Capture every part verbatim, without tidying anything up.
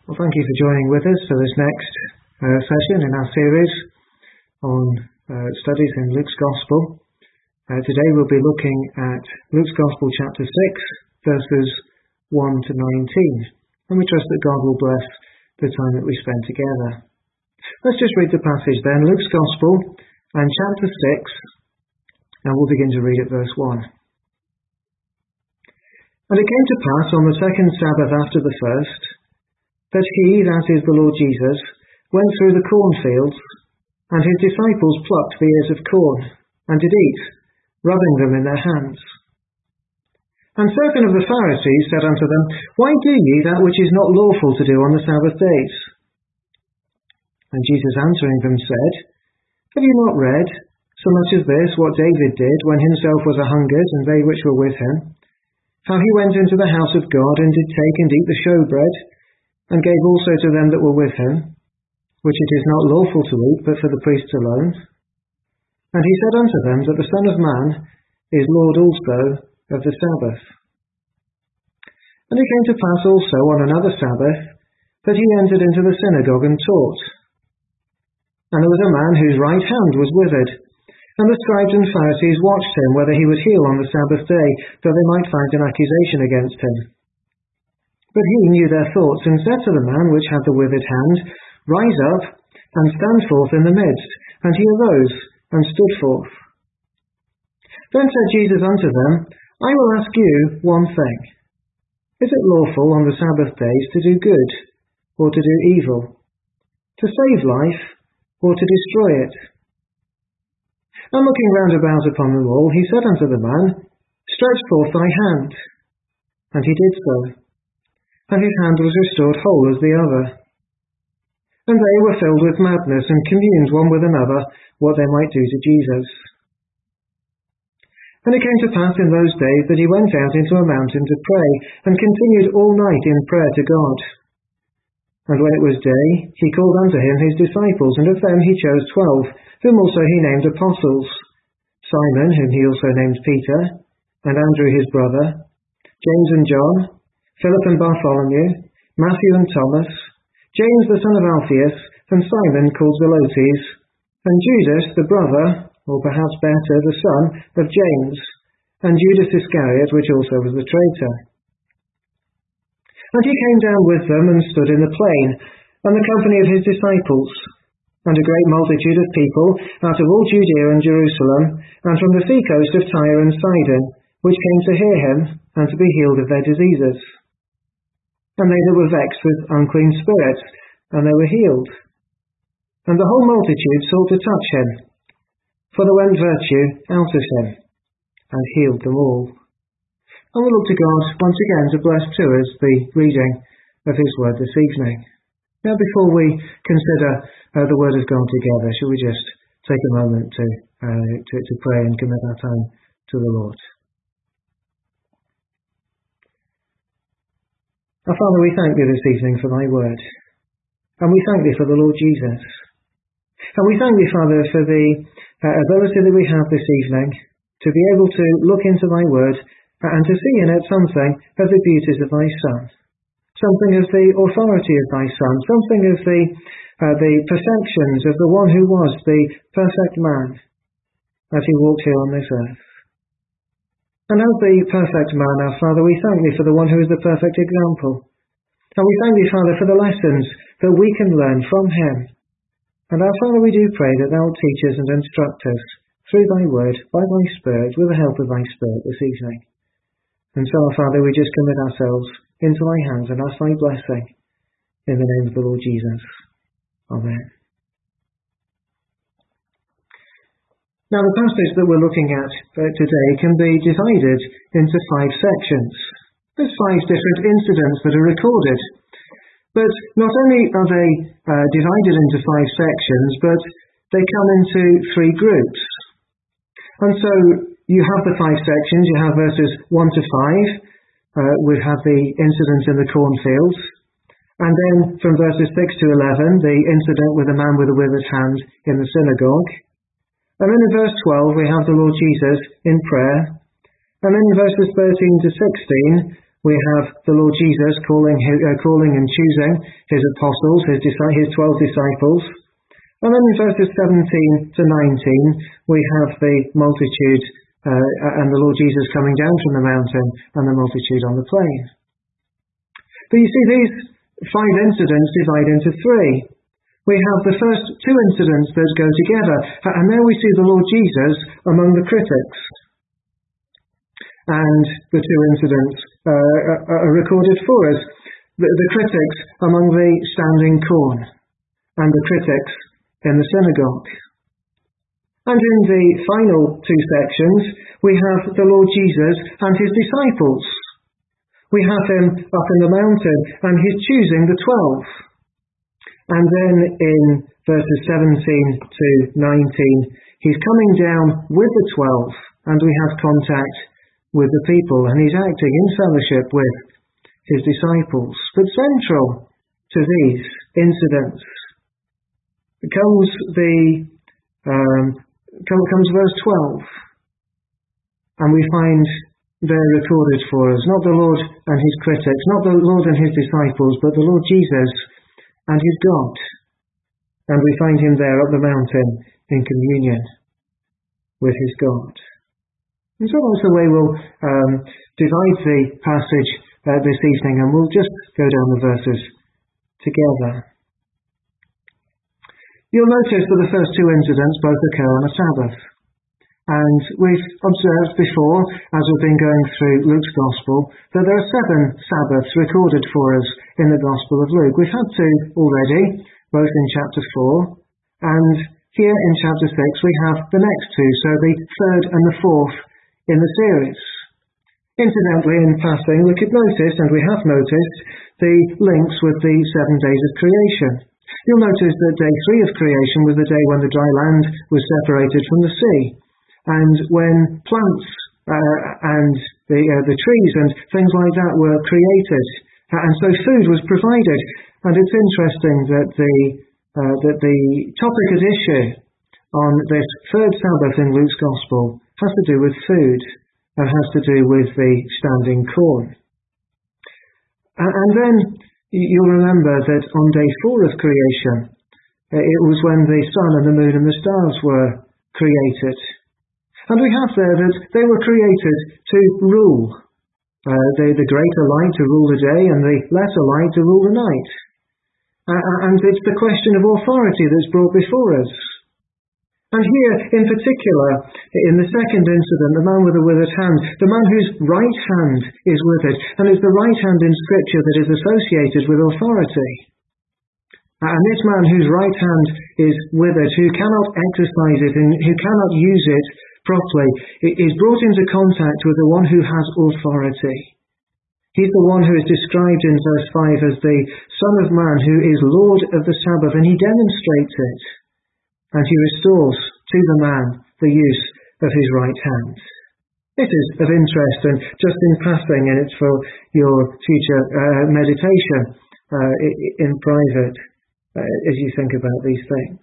Well, thank you for joining with us for this next uh, session in our series on uh, studies in Luke's Gospel. Uh, today we'll be looking at Luke's Gospel chapter six, verses one to nineteen. And we trust that God will bless the time that we spend together. Let's just read the passage then, Luke's Gospel and chapter six, and we'll begin to read at verse one. And it came to pass on the second Sabbath after the first, that he, that is the Lord Jesus, went through the cornfields, and his disciples plucked the ears of corn, and did eat, rubbing them in their hands. And certain of the Pharisees said unto them, Why do ye that which is not lawful to do on the Sabbath days? And Jesus answering them said, Have you not read, so much as this, what David did, when himself was a hungered, and they which were with him, how he went into the house of God, and did take and eat the showbread, and gave also to them that were with him, which it is not lawful to eat, but for the priests alone? And he said unto them that the Son of Man is Lord also of the Sabbath. And it came to pass also on another Sabbath, that he entered into the synagogue and taught. And there was a man whose right hand was withered, and the scribes and Pharisees watched him whether he would heal on the Sabbath day, that they might find an accusation against him. But he knew their thoughts, and said to the man which had the withered hand, Rise up, and stand forth in the midst. And he arose, and stood forth. Then said Jesus unto them, I will ask you one thing. Is it lawful on the Sabbath days to do good, or to do evil? To save life, or to destroy it? And looking round about upon them all, he said unto the man, Stretch forth thy hand. And he did so. And his hand was restored whole as the other. And they were filled with madness, and communed one with another what they might do to Jesus. And it came to pass in those days that he went out into a mountain to pray, and continued all night in prayer to God. And when it was day, he called unto him his disciples, and of them he chose twelve, whom also he named apostles, Simon, whom he also named Peter, and Andrew his brother, James and John, Philip and Bartholomew, Matthew and Thomas, James the son of Alphaeus, and Simon called Zelotes, and Judas the brother, or perhaps better, the son of James, and Judas Iscariot, which also was the traitor. And he came down with them, and stood in the plain, and the company of his disciples, and a great multitude of people, out of all Judea and Jerusalem, and from the sea coast of Tyre and Sidon, which came to hear him, and to be healed of their diseases. And they that were vexed with unclean spirits, and they were healed. And the whole multitude sought to touch him, for there went virtue out of him, and healed them all. And we look to God once again to bless to us the reading of his word this evening. Now, before we consider uh, the word of God together, shall we just take a moment to, uh, to, to pray and commit our time to the Lord? Our Father, we thank thee this evening for thy word, and we thank thee for the Lord Jesus. And we thank thee, Father, for the uh, ability that we have this evening to be able to look into thy word and to see in it something of the beauties of thy Son, something of the authority of thy Son, something of the, uh, the perfections of the one who was the perfect man as he walked here on this earth. And as the perfect man, our Father, we thank thee for the one who is the perfect example. And we thank thee, Father, for the lessons that we can learn from him. And our Father, we do pray that thou wilt teach us and instruct us through thy word, by thy Spirit, with the help of thy Spirit this evening. And so, our Father, we just commit ourselves into thy hands and ask thy blessing in the name of the Lord Jesus. Amen. Now, the passage that we're looking at today can be divided into five sections. There's five different incidents that are recorded. But not only are they uh, divided into five sections, but they come into three groups. And so you have the five sections. You have verses one to five. Uh, we have the incident in the cornfields. And then from verses six to eleven, the incident with the man with a withered hand in the synagogue. And then in verse twelve, we have the Lord Jesus in prayer. And then in verses thirteen to sixteen, we have the Lord Jesus calling, uh, calling and choosing his apostles, his, his twelve disciples. And then in verses seventeen to nineteen, we have the multitude uh, and the Lord Jesus coming down from the mountain and the multitude on the plain. But you see, these five incidents divide into three. We have the first two incidents that go together, and there we see the Lord Jesus among the critics. And the two incidents uh, are recorded for us. The, the critics among the standing corn, and the critics in the synagogue. And in the final two sections, we have the Lord Jesus and his disciples. We have him up in the mountain, and he's choosing the twelve. And then in verses seventeen to nineteen, he's coming down with the twelve, and we have contact with the people, and he's acting in fellowship with his disciples. But central to these incidents comes the um, comes verse twelve, and we find there recorded for us not the Lord and his critics, not the Lord and his disciples, but the Lord Jesus and his God. And we find him there up the mountain in communion with his God. And so that's the way we'll um, divide the passage uh, this evening, and we'll just go down the verses together. You'll notice that the first two incidents both occur on a Sabbath. And we've observed before, as we've been going through Luke's Gospel, that there are seven Sabbaths recorded for us in the Gospel of Luke. We've had two already, both in chapter four, and here in chapter six we have the next two, so the third and the fourth in the series. Incidentally, in passing, we could notice, and we have noticed, the links with the seven days of creation. You'll notice that day three of creation was the day when the dry land was separated from the sea, and when plants uh, and the, uh, the trees and things like that were created, and so food was provided. And it's interesting that the uh, that the topic at issue on this third Sabbath in Luke's Gospel has to do with food, and has to do with the standing corn. And then you'll remember that on day four of creation, it was when the sun and the moon and the stars were created. And we have there that they were created to rule. Uh, the, the greater light to rule the day, and the lesser light to rule the night. Uh, and it's the question of authority that's brought before us. And here, in particular, in the second incident, the man with the withered hand, the man whose right hand is withered, and it's the right hand in Scripture that is associated with authority. And this man whose right hand is withered, who cannot exercise it and who cannot use it properly, is brought into contact with the one who has authority. He's the one who is described in verse five as the Son of Man, who is Lord of the Sabbath, and he demonstrates it. And he restores to the man the use of his right hand. It is of interest, and just in passing, and it's for your future uh, meditation uh, in private uh, as you think about these things.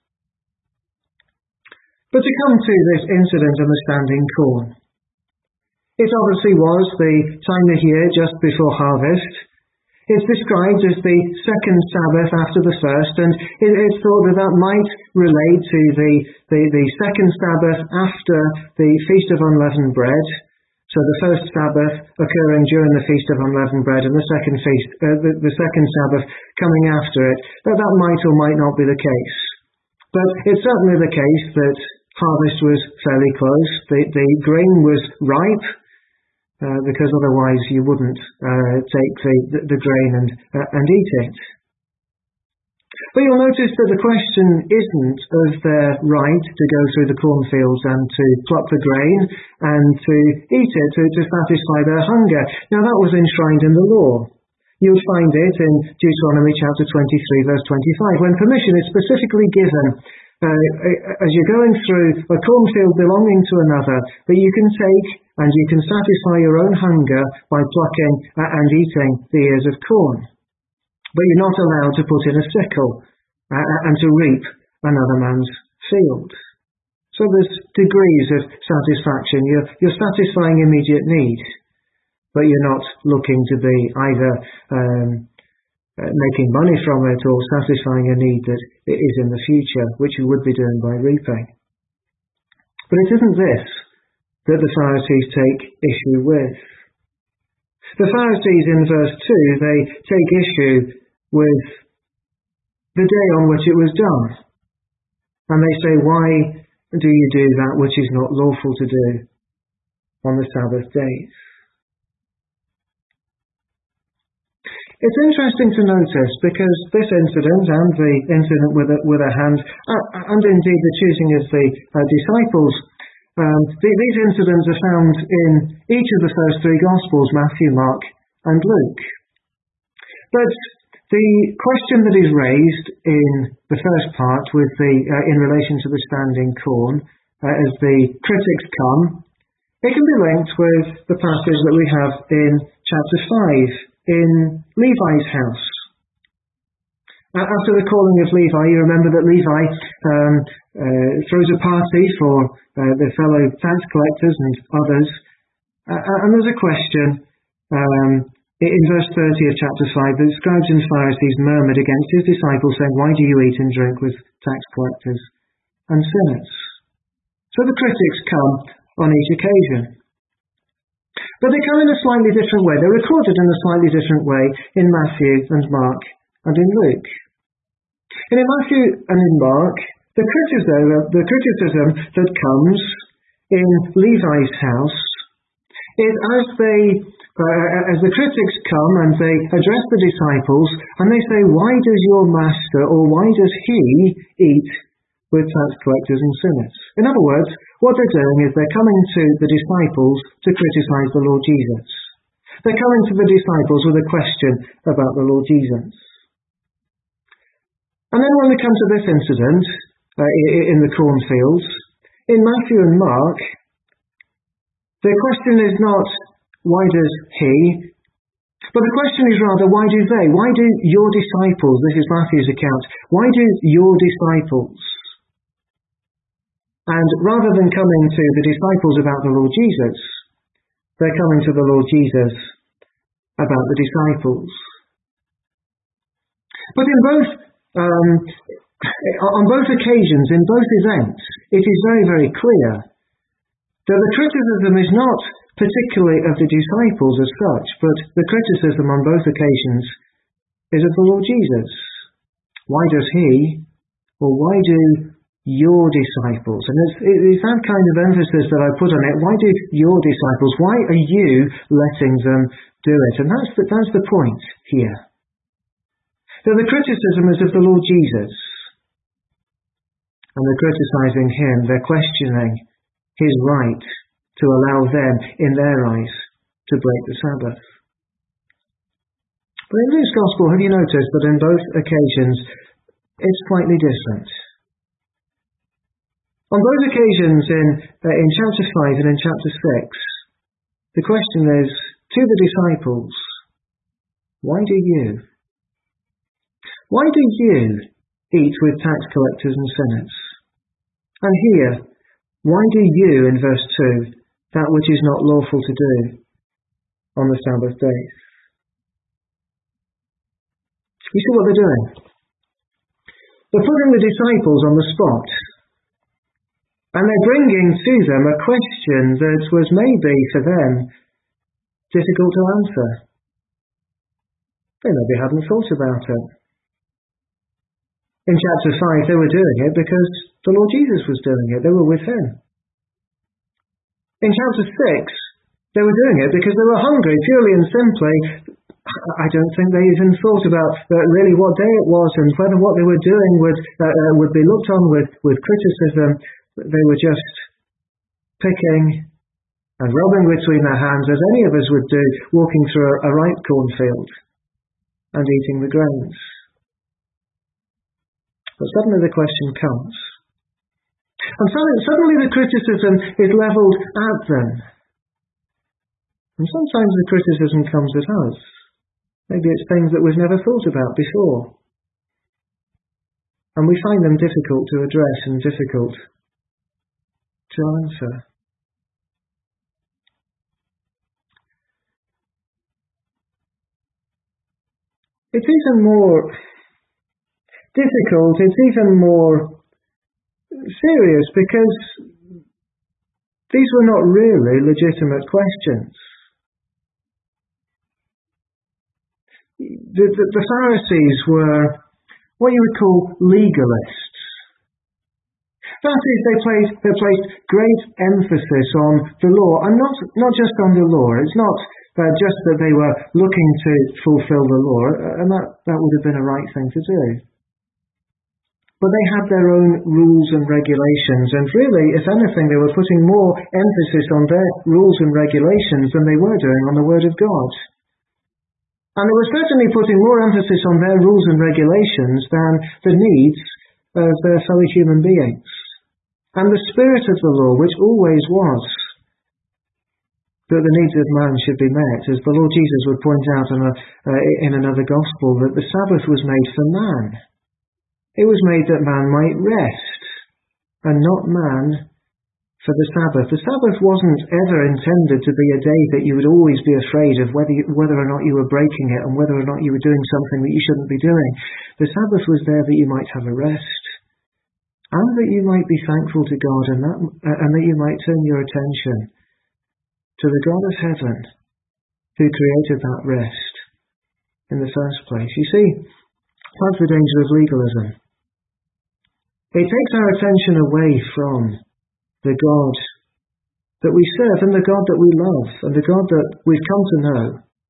But to come to this incident of the standing corn, it obviously was the time of year just before harvest. It's described as the second Sabbath after the first, and it, it's thought that that might relate to the, the, the second Sabbath after the Feast of Unleavened Bread. So the first Sabbath occurring during the Feast of Unleavened Bread, and the second feast, uh, the, the second Sabbath coming after it. But that might or might not be the case. But it's certainly the case that harvest was fairly close. The, the grain was ripe. Uh, because otherwise you wouldn't uh, take the, the, the grain and, uh, and eat it. But you'll notice that the question isn't of their right to go through the cornfields and to pluck the grain and to eat it, to, to satisfy their hunger. Now that was enshrined in the law. You'll find it in Deuteronomy chapter twenty-three, verse twenty-five, when permission is specifically given uh, as you're going through a cornfield belonging to another, that you can take and you can satisfy your own hunger by plucking and eating the ears of corn. But you're not allowed to put in a sickle and to reap another man's field. So there's degrees of satisfaction. You're, you're satisfying immediate need. but you're not looking to be either um, uh, making money from it or satisfying a need that it is in the future, which you would be doing by reaping. But it isn't this that the Pharisees take issue with. The Pharisees in verse two, they take issue with the day on which it was done. And they say, why do you do that which is not lawful to do on the Sabbath days? It's interesting to notice because this incident and the incident with a, with a hand, uh, and indeed the choosing of the uh, disciples, um, the, these incidents are found in each of the first three Gospels, Matthew, Mark and Luke. But the question that is raised in the first part with the uh, in relation to the standing corn, uh, as the critics come, it can be linked with the passage that we have in chapter five, in Levi's house. Uh, after the calling of Levi, you remember that Levi um, uh, throws a party for uh, the fellow tax collectors and others, uh, and there's a question um, in verse thirty of chapter five, the scribes and Pharisees murmured against his disciples, saying, why do you eat and drink with tax collectors and sinners? So the critics come on each occasion. But they come in a slightly different way. They're recorded in a slightly different way in Matthew and Mark and in Luke. And in Matthew and in Mark, the criticism, the criticism that comes in Levi's house is as they, uh, as the critics come and they address the disciples and they say, why does your master or why does he eat with tax collectors and sinners? In other words, what they're doing is they're coming to the disciples to criticize the Lord Jesus. They're coming to the disciples with a question about the Lord Jesus. And then when we come to this incident uh, in the cornfields, in Matthew and Mark, the question is not, why does he? But the question is rather, why do they? Why do your disciples, this is Matthew's account, why do your disciples? And rather than coming to the disciples about the Lord Jesus, they're coming to the Lord Jesus about the disciples. But in both, um, on both occasions, in both events, it is very, very clear that the criticism is not particularly of the disciples as such, but the criticism on both occasions is of the Lord Jesus. Why does he, or why do your disciples? And it's, it's that kind of emphasis that I put on it. Why do your disciples? Why are you letting them do it? And that's the, that's the point here. So the criticism is of the Lord Jesus. And they're criticizing him. They're questioning his right to allow them, in their eyes, to break the Sabbath. But in Luke's Gospel, have you noticed that in both occasions it's slightly different? On both occasions in, uh, in chapter five and in chapter six, the question is, to the disciples, why do you? Why do you eat with tax collectors and sinners? And here, why do you, in verse two, that which is not lawful to do on the Sabbath days? You see what they're doing? They're putting the disciples on the spot. And they're bringing to them a question that was maybe for them difficult to answer. They maybe hadn't thought about it. In chapter five, they were doing it because the Lord Jesus was doing it. They were with him. In chapter six, they were doing it because they were hungry, purely and simply. I don't think they even thought about uh, really what day it was and whether what they were doing would uh, uh, would be looked on with, with criticism. They were just picking and rubbing between their hands, as any of us would do, walking through a, a ripe cornfield and eating the grains. But suddenly the question comes. And suddenly, suddenly the criticism is levelled at them. And sometimes the criticism comes at us. Maybe it's things that we've never thought about before. And we find them difficult to address and difficult to answer. It's even more difficult, it's even more serious, because these were not really legitimate questions. The, the, the Pharisees were what you would call legalists. That is, they placed, they placed great emphasis on the law, and not, not just on the law. It's not uh, just that they were looking to fulfill the law, and that, that would have been a right thing to do. But they had their own rules and regulations, and really, if anything, they were putting more emphasis on their rules and regulations than they were doing on the Word of God. And they were certainly putting more emphasis on their rules and regulations than the needs of their fellow human beings. And the spirit of the law, which always was that the needs of man should be met, as the Lord Jesus would point out in, a, uh, in another gospel, that the Sabbath was made for man. It was made that man might rest, and not man for the Sabbath. The Sabbath wasn't ever intended to be a day that you would always be afraid of whether, you, whether or not you were breaking it, and whether or not you were doing something that you shouldn't be doing. The Sabbath was there that you might have a rest, and that you might be thankful to God, and that, and that you might turn your attention to the God of heaven who created that rest in the first place. You see, that's the danger of legalism. It takes our attention away from the God that we serve, and the God that we love, and the God that we've come to know,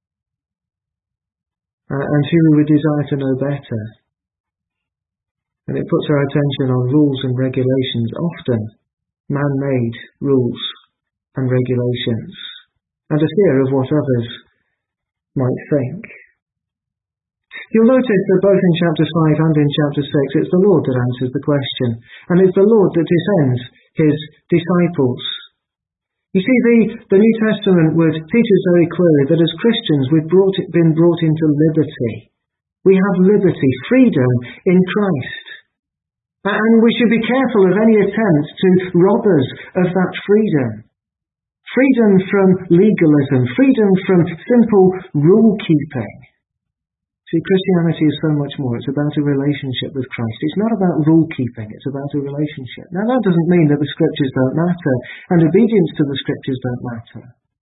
uh, and who we would desire to know better. And it puts our attention on rules and regulations, often man-made rules and regulations, and a fear of what others might think. You'll notice that both in chapter five and in chapter six, it's the Lord that answers the question, and it's the Lord that defends his disciples. You see, the, the New Testament would teach us very clearly that as Christians we've brought, been brought into liberty. We have liberty, freedom in Christ. And we should be careful of any attempt to rob us of that freedom. Freedom from legalism, freedom from simple rule-keeping. See, Christianity is so much more. It's about a relationship with Christ. It's not about rule-keeping, it's about a relationship. Now, that doesn't mean that the Scriptures don't matter, and obedience to the Scriptures don't matter.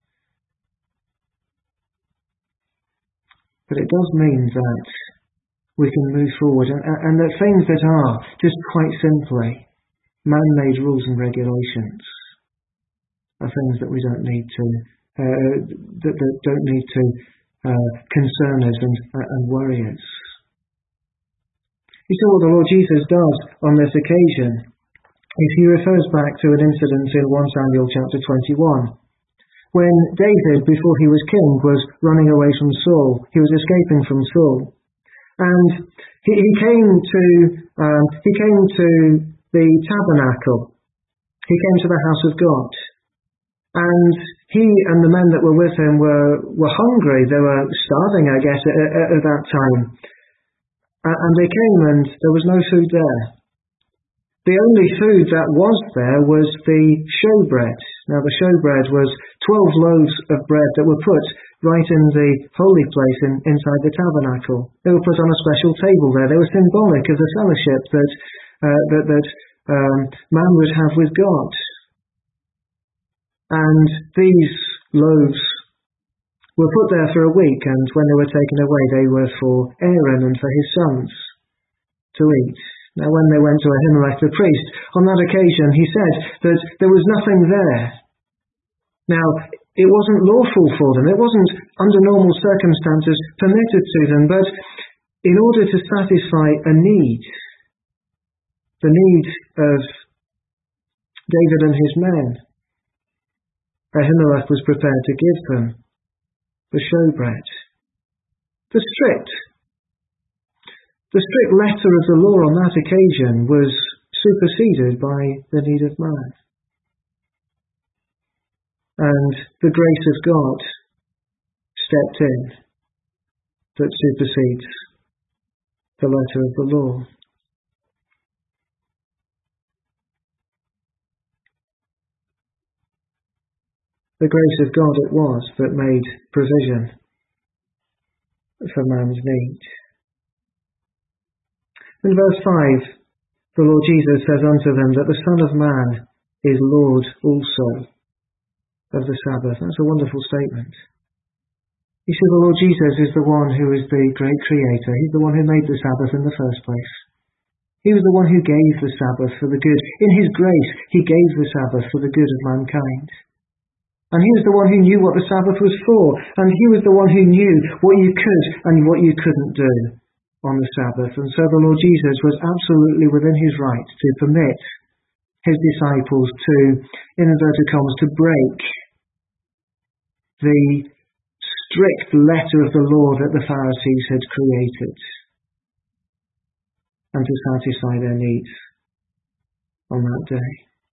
But it does mean that we can move forward, and, and that things that are, just quite simply, man-made rules and regulations are things that we don't need to, uh, that, that don't need to uh, concern us and, uh, and worry us. You see what the Lord Jesus does on this occasion is he refers back to an incident in First Samuel chapter twenty-one, when David, before he was king, was running away from Saul. He was escaping from Saul. And he, he came to um, he came to the tabernacle. He came to the house of God, and he and the men that were with him were were hungry. They were starving, I guess, at, at, at that time. Uh, and they came, and there was no food there. The only food that was there was the showbread. Now, the showbread was twelve loaves of bread that were put right in the holy place in, inside the tabernacle. They were put on a special table there. They were symbolic of the fellowship that uh, that, that um, man would have with God. And these loaves were put there for a week, and when they were taken away, they were for Aaron and for his sons to eat. Now, when they went to Ahimelech the priest, on that occasion he said that there was nothing there. Now, it wasn't lawful for them, it wasn't under normal circumstances permitted to them, but in order to satisfy a need, the need of David and his men, Ahimelech was prepared to give them the showbread. The strict The strict letter of the law on that occasion was superseded by the need of man. And the grace of God stepped in that supersedes the letter of the law. The grace of God it was that made provision for man's need. In verse five, the Lord Jesus says unto them that the Son of Man is Lord also of the Sabbath. That's a wonderful statement. You see, the Lord Jesus is the one who is the great creator. He's the one who made the Sabbath in the first place. He was the one who gave the Sabbath for the good. In his grace, he gave the Sabbath for the good of mankind. And he was the one who knew what the Sabbath was for. And he was the one who knew what you could and what you couldn't do on the Sabbath. And so the Lord Jesus was absolutely within his right to permit his disciples to, in inverted commas, to break the strict letter of the law that the Pharisees had created, and to satisfy their needs on that day.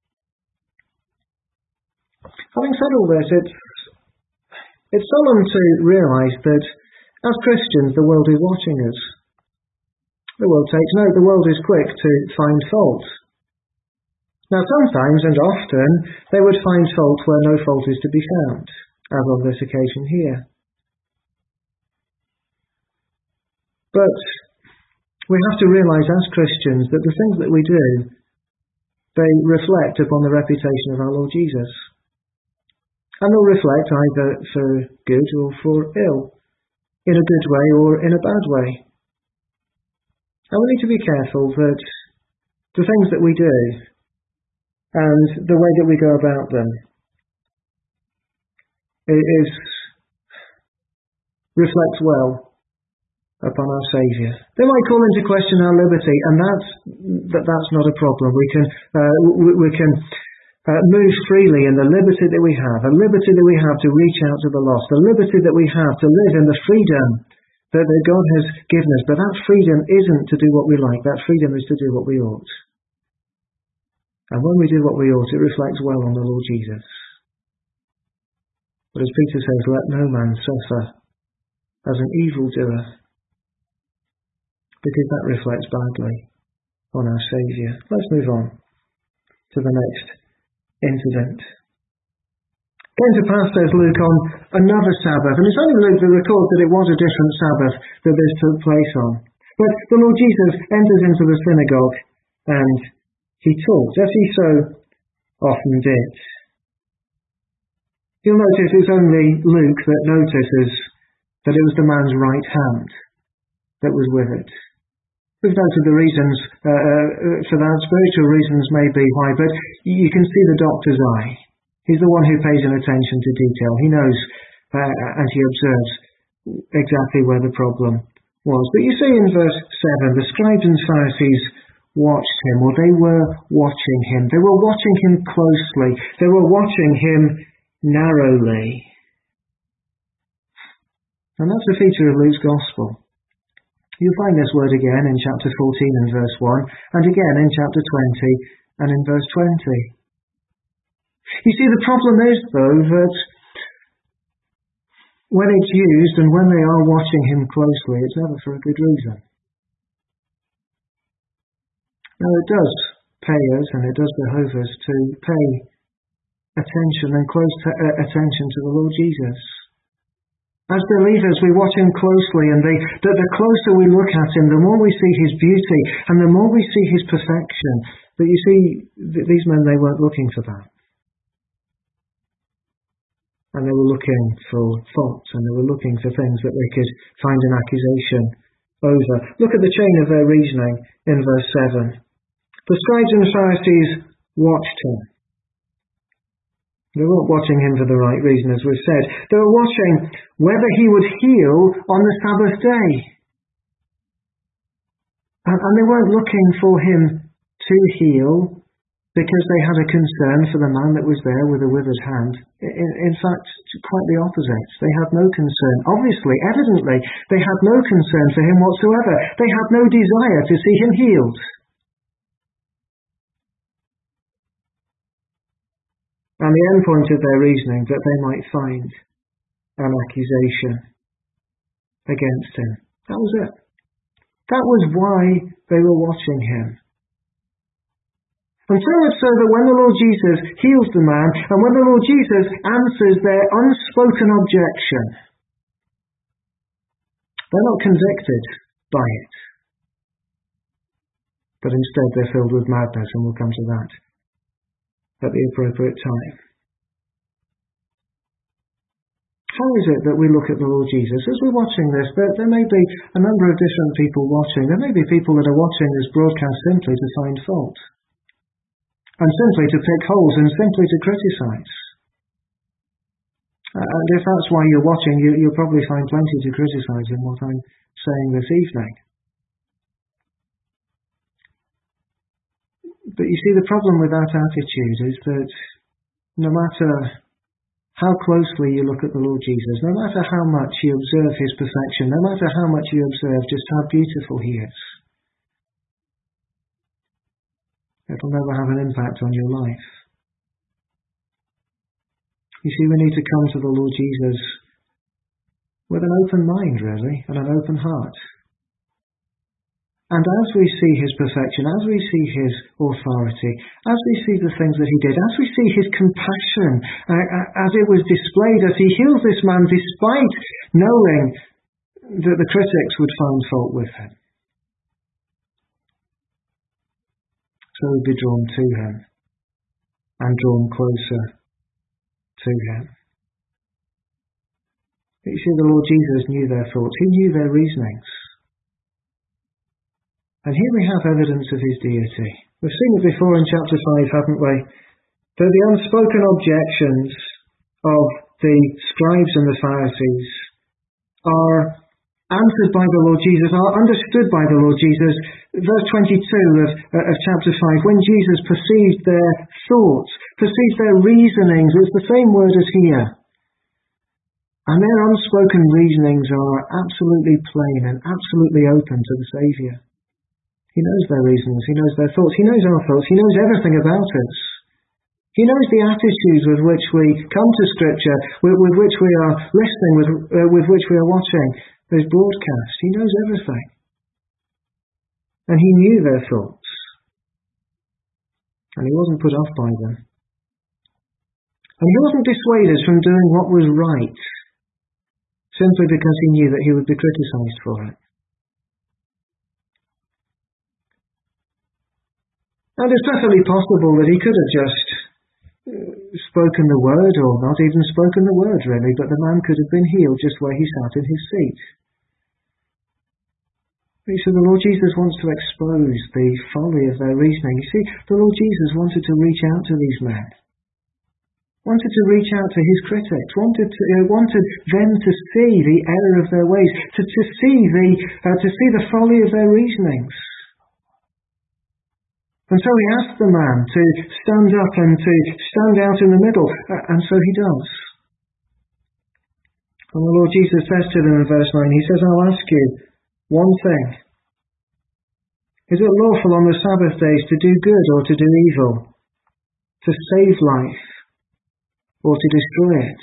Having said all this, it's, it's solemn to realise that as Christians the world is watching us. The world takes note, the world is quick to find fault. Now sometimes and often they would find fault where no fault is to be found, as on this occasion here. But we have to realise as Christians that the things that we do, they reflect upon the reputation of our Lord Jesus. And they'll reflect either for good or for ill, in a good way or in a bad way. And we need to be careful that the things that we do and the way that we go about them is reflects well upon our Saviour. They might call into question our liberty, and that's that, that's not a problem. We can uh, we, we can uh, move freely in the liberty that we have, a liberty that we have to reach out to the lost, a liberty that we have to live in the freedom that, that God has given us. But that freedom isn't to do what we like. That freedom is to do what we ought. And when we do what we ought, it reflects well on the Lord Jesus. But as Peter says, let no man suffer as an evildoer, because that reflects badly on our Saviour. Let's move on to the next incident. It came to pass, says Luke, on another Sabbath, and it's only Luke that records that it was a different Sabbath that this took place on. But the Lord Jesus enters into the synagogue and he taught, as he so often did. You'll notice it's only Luke that notices that it was the man's right hand that was with it. We've noted the reasons uh, for that, spiritual reasons may be why, but you can see the doctor's eye. He's the one who pays an attention to detail. He knows uh, and he observes exactly where the problem was. But you see in verse seven, the scribes and Pharisees watched him, or they were watching him. They were watching him closely. They were watching him narrowly. And that's a feature of Luke's Gospel. You'll find this word again in chapter fourteen and verse one, and again in chapter twenty and in verse twenty. You see, the problem is, though, that when it's used and when they are watching him closely, it's never for a good reason. Now, it does pay us and it does behove us to pay attention and close t- uh, attention to the Lord Jesus. As believers, we watch him closely, and the, the, the closer we look at him, the more we see his beauty, and the more we see his perfection. But you see, th- these men, they weren't looking for that. And they were looking for faults, and they were looking for things that they could find an accusation over. Look at the chain of their reasoning in verse seven. The scribes and Pharisees watched him. They weren't watching him for the right reason, as we've said. They were watching whether he would heal on the Sabbath day. And, and they weren't looking for him to heal because they had a concern for the man that was there with a withered hand. In, in fact, quite the opposite. They had no concern. Obviously, evidently, they had no concern for him whatsoever. They had no desire to see him healed. And the end point of their reasoning, that they might find an accusation against him. That was it. That was why they were watching him. And so much so that when the Lord Jesus heals the man, and when the Lord Jesus answers their unspoken objection, they're not convicted by it. but instead they're filled with madness, and we'll come to that at the appropriate time. How is it that we look at the Lord Jesus? As we're watching this, there, there may be a number of different people watching. There may be people that are watching this broadcast simply to find fault, and simply to pick holes, and simply to criticise. And if that's why you're watching, you, you'll probably find plenty to criticise in what I'm saying this evening. But you see, the problem with that attitude is that no matter how closely you look at the Lord Jesus, no matter how much you observe his perfection, no matter how much you observe just how beautiful he is, it'll never have an impact on your life. You see, we need to come to the Lord Jesus with an open mind, really, and an open heart. And as we see his perfection, as we see his authority, as we see the things that he did, as we see his compassion, uh, as it was displayed, as he heals this man despite knowing that the critics would find fault with him, so we'd be drawn to him and drawn closer to him. But you see, the Lord Jesus knew their thoughts. He knew their reasonings. And here we have evidence of his deity. We've seen it before in chapter five, haven't we? That the unspoken objections of the scribes and the Pharisees are answered by the Lord Jesus, are understood by the Lord Jesus. Verse twenty-two of, uh, of chapter five, when Jesus perceived their thoughts, perceived their reasonings, it's the same word as here. And their unspoken reasonings are absolutely plain and absolutely open to the Saviour. He knows their reasons, he knows their thoughts, he knows our thoughts, he knows everything about us. He knows the attitudes with which we come to Scripture, with, with which we are listening, with, uh, with which we are watching those broadcasts. He knows everything. And he knew their thoughts. And he wasn't put off by them. And he wasn't dissuaded from doing what was right, simply because he knew that he would be criticised for it. And it's perfectly possible that he could have just spoken the word, or not even spoken the word really, but the man could have been healed just where he sat in his seat. So the Lord Jesus wants to expose the folly of their reasoning. You see, the Lord Jesus wanted to reach out to these men, wanted to reach out to his critics, wanted to, uh, wanted them to see the error of their ways, to, to see the uh, to see the folly of their reasonings. And so he asked the man to stand up and to stand out in the middle, and so he does. And the Lord Jesus says to them in verse nine, he says, I'll ask you one thing. Is it lawful on the Sabbath days to do good or to do evil, to save life or to destroy it?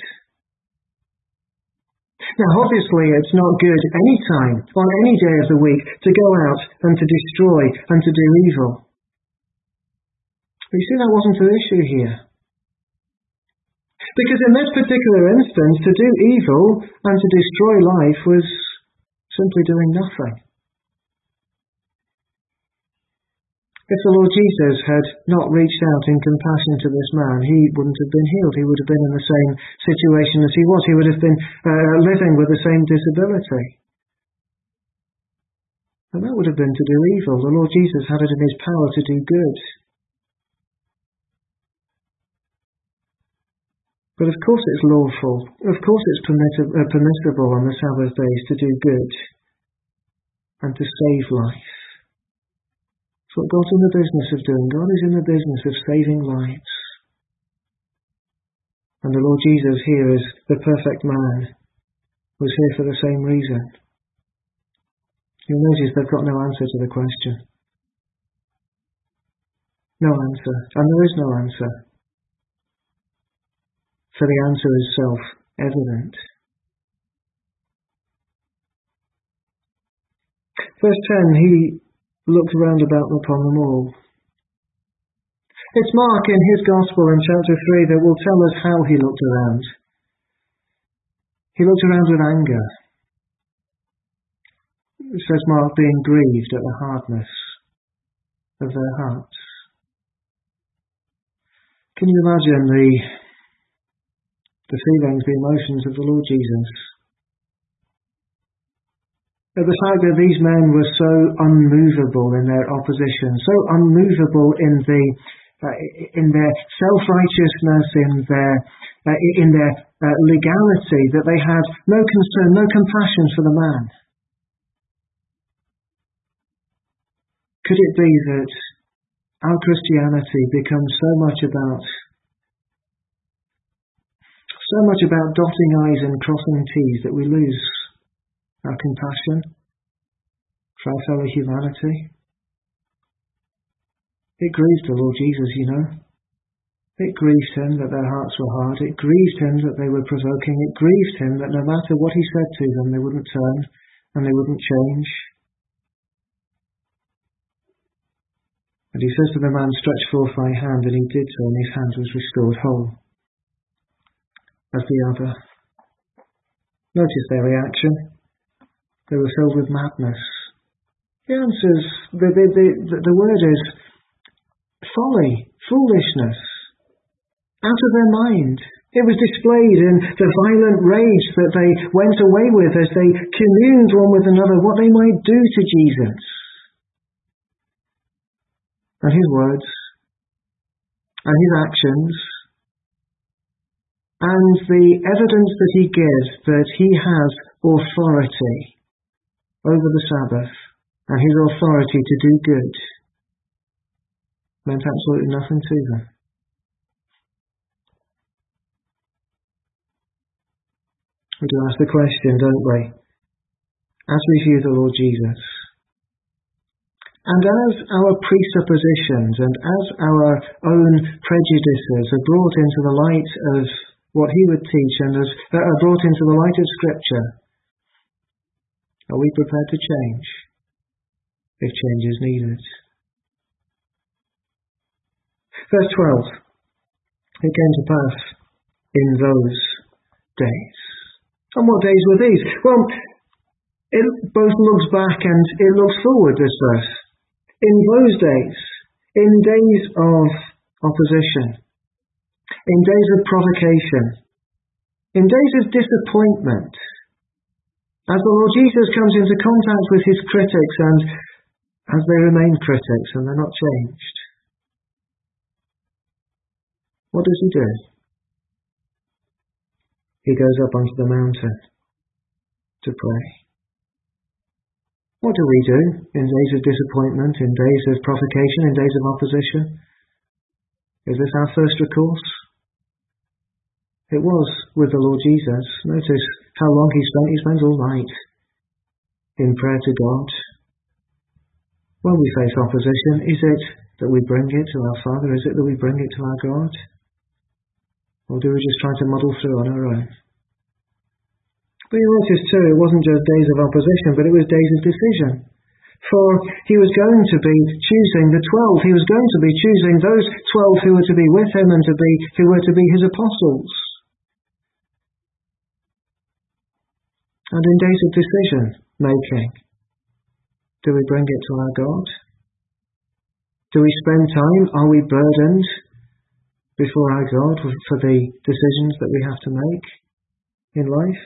Now obviously it's not good any time, on any day of the week, to go out and to destroy and to do evil. But you see, that wasn't the issue here. Because in this particular instance, to do evil and to destroy life was simply doing nothing. If the Lord Jesus had not reached out in compassion to this man, he wouldn't have been healed. He would have been in the same situation as he was. He would have been uh, living with the same disability. And that would have been to do evil. The Lord Jesus had it in his power to do good. But of course it's lawful, of course it's permitt- uh, permissible on the Sabbath days to do good and to save life. That's what God's in the business of doing. God is in the business of saving lives. And the Lord Jesus here as the perfect man was here for the same reason. You'll notice they've got no answer to the question. No answer. And there is no answer. For the answer is self-evident. Verse ten, he looked round about upon them all. It's Mark in his Gospel in chapter three that will tell us how he looked around. He looked around with anger. It says Mark being grieved at the hardness of their hearts. Can you imagine the, the feelings, the emotions of the Lord Jesus? At the fact that these men were so unmovable in their opposition, so unmovable in the uh, in their self-righteousness, in their uh, in their uh, legality, that they had no concern, no compassion for the man. Could it be that our Christianity becomes so much about so much about dotting I's and crossing T's that we lose our compassion for our fellow humanity? It grieved the Lord Jesus, you know. It grieved him that their hearts were hard. It grieved him that they were provoking. It grieved him that no matter what he said to them, they wouldn't turn and they wouldn't change. And he says to the man, "Stretch forth thy hand," and he did so, and his hand was restored whole as the other. Notice their reaction. They were filled with madness. The answer's, the, the, the, the word is folly, foolishness, out of their mind. It was displayed in the violent rage that they went away with as they communed one with another what they might do to Jesus. And his words, and his actions, and the evidence that he gives that he has authority over the Sabbath, and his authority to do good, meant absolutely nothing to them. We do ask the question, don't we? As we view the Lord Jesus, and as our presuppositions and as our own prejudices are brought into the light of what he would teach and as, uh, are brought into the light of Scripture, are we prepared to change if change is needed? Verse twelve. It came to pass in those days. And what days were these? Well, it both looks back and it looks forward, this verse. In those days, in days of opposition, in days of provocation, in days of disappointment, as the Lord Jesus comes into contact with his critics and as they remain critics and they're not changed, what does he do? He goes up onto the mountain to pray. What do we do in days of disappointment, in days of provocation, in days of opposition? Is this our first recourse? It was with the Lord Jesus. Notice how long he spent. He spends all night in prayer to God. When we face opposition, is it that we bring it to our Father? Is it that we bring it to our God? Or do we just try to muddle through on our own? But you notice too, it wasn't just days of opposition, but it was days of decision. For he was going to be choosing the twelve. He was going to be choosing those twelve who were to be with him and to be who were to be his apostles. And in days of decision making, do we bring it to our God? Do we spend time? Are we burdened before our God for the decisions that we have to make in life?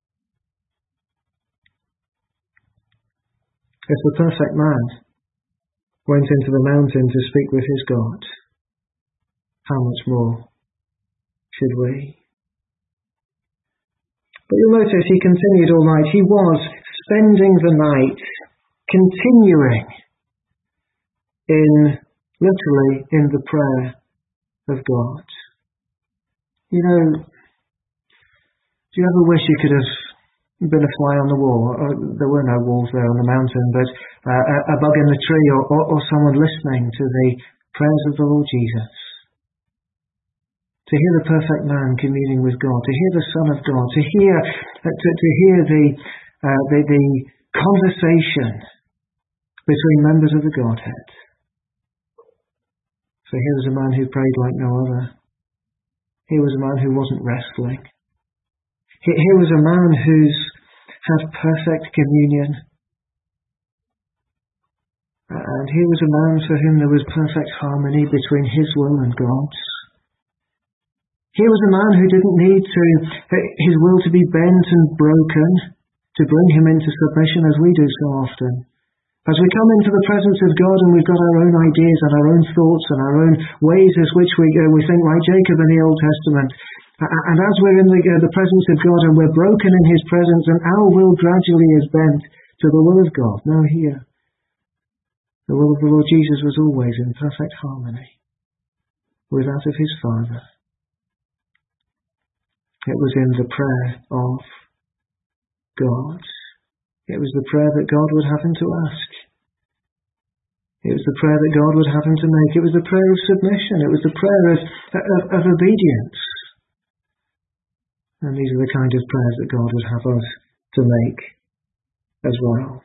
If the perfect man went into the mountain to speak with his God, how much more should we? But you'll notice he continued all night. He was spending the night continuing in, literally, in the prayer of God. You know, do you ever wish you could have been a fly on the wall? Uh, there were no walls there on the mountain, but uh, a, a bug in the tree, or, or, or someone listening to the prayers of the Lord Jesus. To hear the perfect man communing with God, to hear the Son of God, to hear uh, to, to hear the, uh, the the conversation between members of the Godhead. So here was a man who prayed like no other. Here was a man who wasn't wrestling. Here was a man who's had perfect communion. And here was a man for whom there was perfect harmony between his will and God's. Here was a man who didn't need to, his will to be bent and broken to bring him into submission as we do so often. As we come into the presence of God and we've got our own ideas and our own thoughts and our own ways as which we uh, we think like Jacob in the Old Testament, and as we're in the, uh, the presence of God and we're broken in his presence and our will gradually is bent to the will of God. Now here, the will of the Lord Jesus was always in perfect harmony with that of his Father. It was in the prayer of God. It was the prayer that God would have him to ask. It was the prayer that God would have him to make. It was the prayer of submission. It was the prayer of, of, of obedience. And these are the kind of prayers that God would have us to make as well.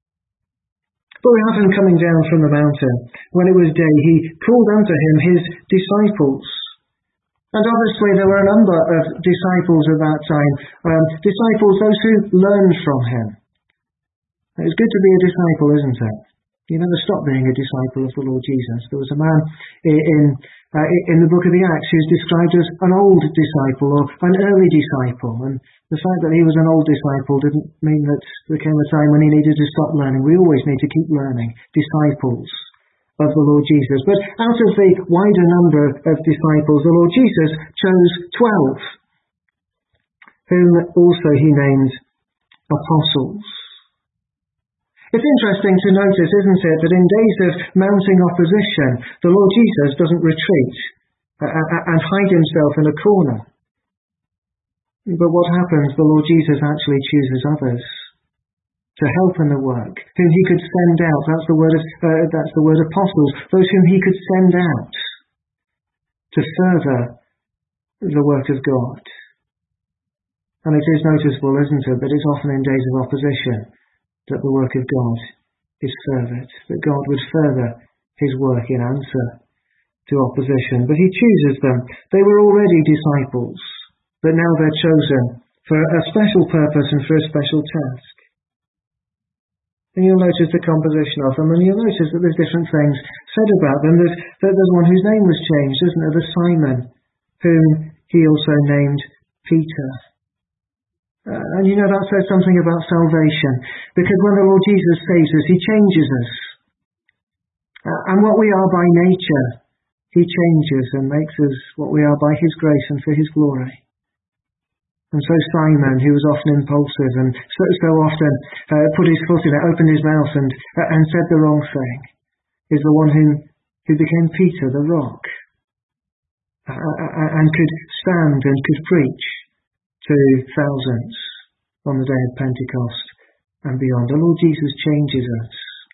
But we have him coming down from the mountain. When it was day, he called unto him his disciples. And obviously there were a number of disciples at that time. Um, disciples, those who learned from him. It's good to be a disciple, isn't it? You never stop being a disciple of the Lord Jesus. There was a man in uh, in the book of the Acts who's described as an old disciple or an early disciple. And the fact that he was an old disciple didn't mean that there came a time when he needed to stop learning. We always need to keep learning. Disciples of the Lord Jesus. But out of the wider number of disciples, the Lord Jesus chose twelve, whom also he named apostles. It's interesting to notice, isn't it, that in days of mounting opposition, the Lord Jesus doesn't retreat and hide himself in a corner. But what happens? The Lord Jesus actually chooses others to help in the work, whom he could send out. That's the word of, uh, that's the word apostles, those whom he could send out to further the work of God. And it is noticeable, isn't it, that it's often in days of opposition that the work of God is furthered, that God would further his work in answer to opposition. But he chooses them. They were already disciples, but now they're chosen for a special purpose and for a special task. And you'll notice the composition of them, and you'll notice that there's different things said about them. There's, there's one whose name was changed, isn't there? There's Simon, whom he also named Peter. Uh, and you know, that says something about salvation, because when the Lord Jesus saves us, he changes us. Uh, and what we are by nature, he changes and makes us what we are by his grace and for his glory. And so Simon, who was often impulsive and so, so often uh, put his foot in it, opened his mouth and, uh, and said the wrong thing, is the one who, who became Peter, the rock, uh, and could stand and could preach to thousands on the day of Pentecost and beyond. The Lord Jesus changes us.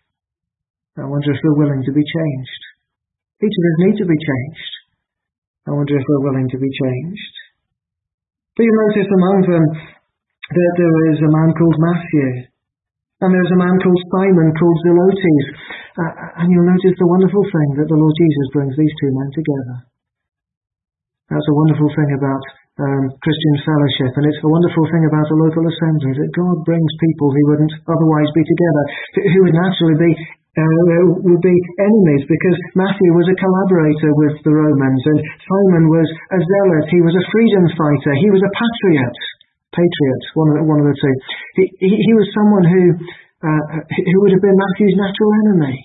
I wonder if we're willing to be changed. Each of us need to be changed. I wonder if we're willing to be changed. But you notice among them that there is a man called Matthew, and there's a man called Simon called Zelotes. Uh, and you'll notice the wonderful thing that the Lord Jesus brings these two men together. That's a wonderful thing about um, Christian fellowship, and it's a wonderful thing about a local assembly, that God brings people who wouldn't otherwise be together, who would naturally be uh, would be enemies, because Matthew was a collaborator with the Romans, and Simon was a zealot. He was a freedom fighter. He was a patriot, patriot, one of the, one of the two. He, he, he was someone who uh, who would have been Matthew's natural enemy,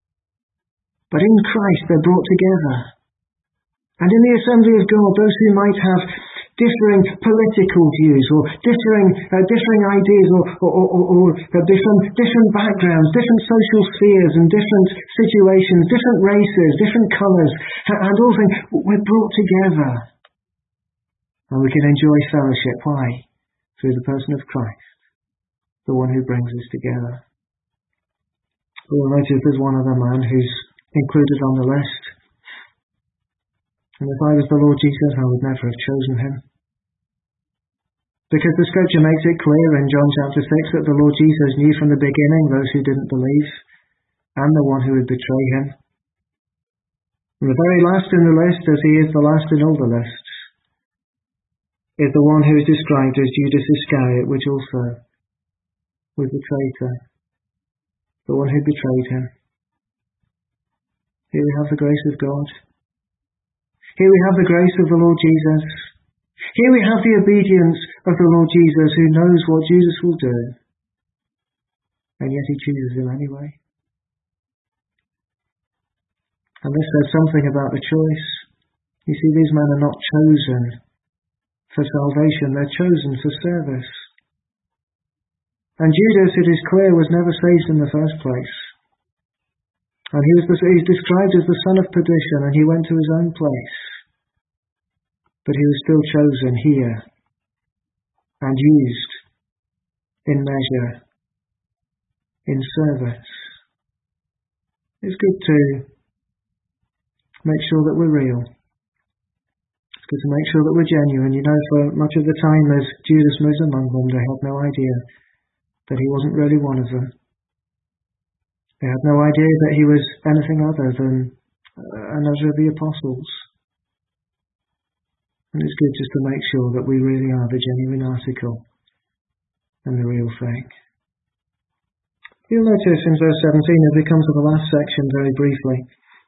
but in Christ they're brought together. And in the assembly of God, those who might have differing political views or differing uh, differing ideas or, or, or, or uh, different, different backgrounds, different social spheres and different situations, different races, different colours, and all things, we're brought together. And we can enjoy fellowship. Why? Through the person of Christ, the one who brings us together. We'll notice there's one other man who's included on the list. And if I was the Lord Jesus, I would never have chosen him. Because the scripture makes it clear in John chapter six that the Lord Jesus knew from the beginning those who didn't believe, and the one who would betray him. And the very last in the list, as he is the last in all the lists, is the one who is described as Judas Iscariot, which also was the traitor, the one who betrayed him. Here we have the grace of God. Here we have the grace of the Lord Jesus. Here we have the obedience of the Lord Jesus, who knows what Jesus will do. And yet he chooses him anyway. And this says something about the choice. You see, these men are not chosen for salvation, they're chosen for service. And Judas, it is clear, was never saved in the first place. And he was he's described as the son of perdition, and he went to his own place. But he was still chosen here and used in measure, in service. It's good to make sure that we're real. It's good to make sure that we're genuine. You know, for much of the time as Judas moves among them, they had no idea that he wasn't really one of them. They had no idea that he was anything other than another of the apostles. And it's good just to make sure that we really are the genuine article and the real thing. You'll notice in verse seventeen, as we come to the last section very briefly,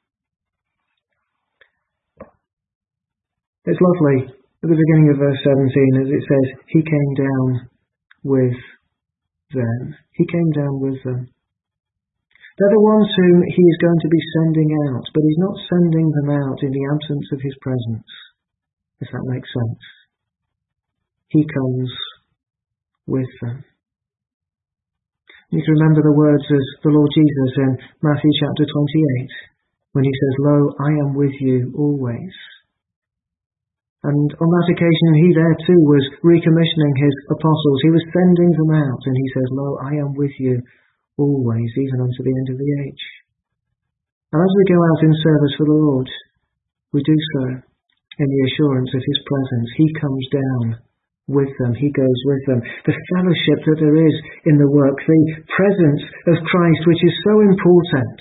it's lovely at the beginning of verse seventeen as it says, he came down with them. He came down with them. They're the ones whom he is going to be sending out, but he's not sending them out in the absence of his presence, if that makes sense. He comes with them. You can remember the words of the Lord Jesus in Matthew chapter twenty-eight, when he says, "Lo, I am with you always." And on that occasion, he there too was recommissioning his apostles. He was sending them out, and he says, "Lo, I am with you always, even unto the end of the age." And as we go out in service for the Lord, we do so in the assurance of his presence. He comes down with them. He goes with them. The fellowship that there is in the work, the presence of Christ, which is so important.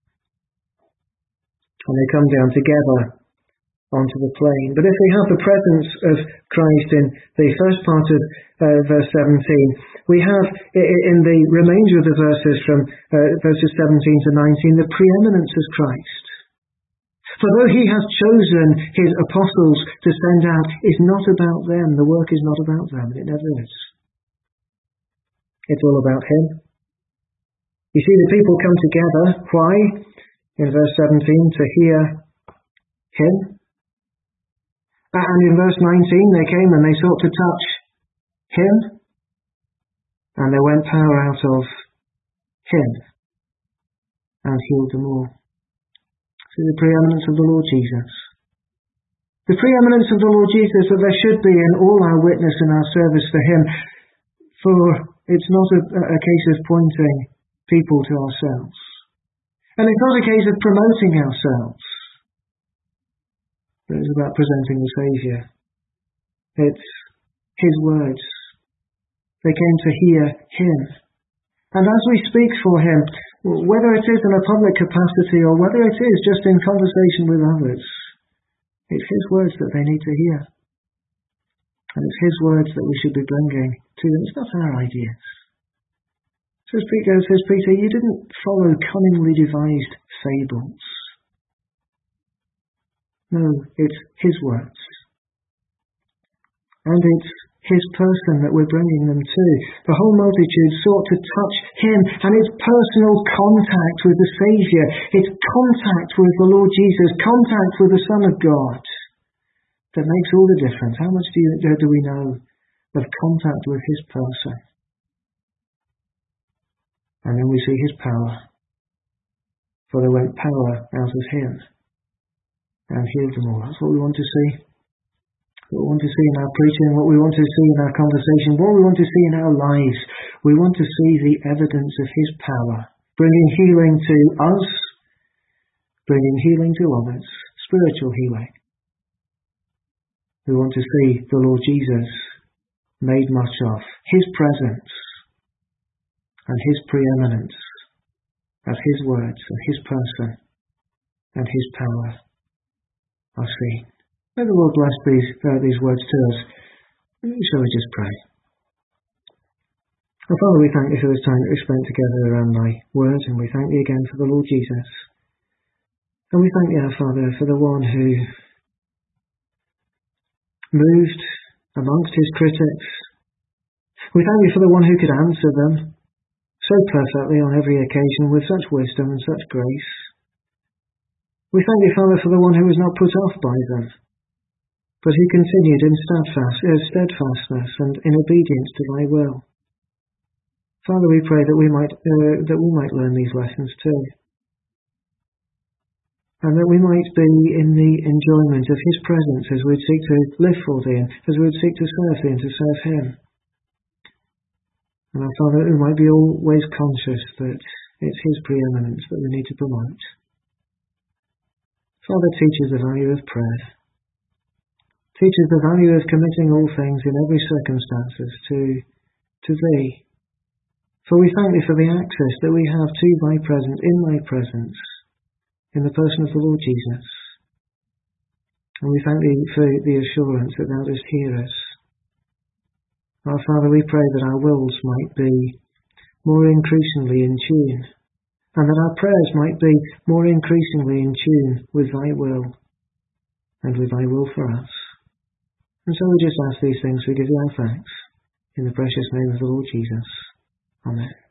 And they come down together onto the plain. But if we have the presence of Christ in the first part of uh, verse seventeen, we have in the remainder of the verses from uh, verses seventeen to nineteen the preeminence of Christ. For though he has chosen his apostles to send out, it's not about them. The work is not about them, and it never is. It's all about him. You see, the people come together. Why? In verse seventeen, to hear him. And in verse nineteen, they came and they sought to touch him, and there went power out of him, and healed them all. See the preeminence of the Lord Jesus. The preeminence of the Lord Jesus that there should be in all our witness and our service for him, for it's not a, a case of pointing people to ourselves. And it's not a case of promoting ourselves. But it's about presenting the Saviour. It's his words. They came to hear him. And as we speak for him, whether it is in a public capacity or whether it is just in conversation with others, it's his words that they need to hear. And it's his words that we should be bringing to them. It's not our ideas. Says Peter, says Peter, you didn't follow cunningly devised fables. No, it's his words. And it's his person that we're bringing them to. The whole multitude sought to touch him, and it's personal contact with the Saviour. It's contact with the Lord Jesus, contact with the Son of God that makes all the difference. How much do, you, do we know of contact with his person? And then we see his power. For there went power out of him and healed them all. That's what we want to see. What we want to see in our preaching, what we want to see in our conversation, what we want to see in our lives. We want to see the evidence of his power, bringing healing to us, bringing healing to others, spiritual healing. We want to see the Lord Jesus made much of, his presence and his preeminence as his words and his person and his power are seen. May the Lord bless these, uh, these words to us. Shall we just pray? Oh, Father, we thank you for this time that we spent together around thy word, and we thank you again for the Lord Jesus, And we thank thee, our Father, for the one who moved amongst his critics. We thank thee for the one who could answer them so perfectly on every occasion with such wisdom and such grace. We thank thee, Father, for the one who was not put off by them, but who continued in steadfast, uh, steadfastness and in obedience to thy will. Father, we pray that we might uh, that we might learn these lessons too, and that we might be in the enjoyment of his presence as we seek to live for thee, and as we seek to serve thee and to serve him. And our Father, that we might be always conscious that it's his preeminence that we need to promote. Father, teach us the value of prayer. Teach us the value of committing all things in every circumstances to, to thee. For we thank thee for the access that we have to thy presence, in thy presence, in the person of the Lord Jesus. And we thank thee for the assurance that thou dost hear us. Our Father, we pray that our wills might be more increasingly in tune, and that our prayers might be more increasingly in tune with thy will, and with thy will for us. And so we just ask these things, we give you our thanks, in the precious name of the Lord Jesus. Amen.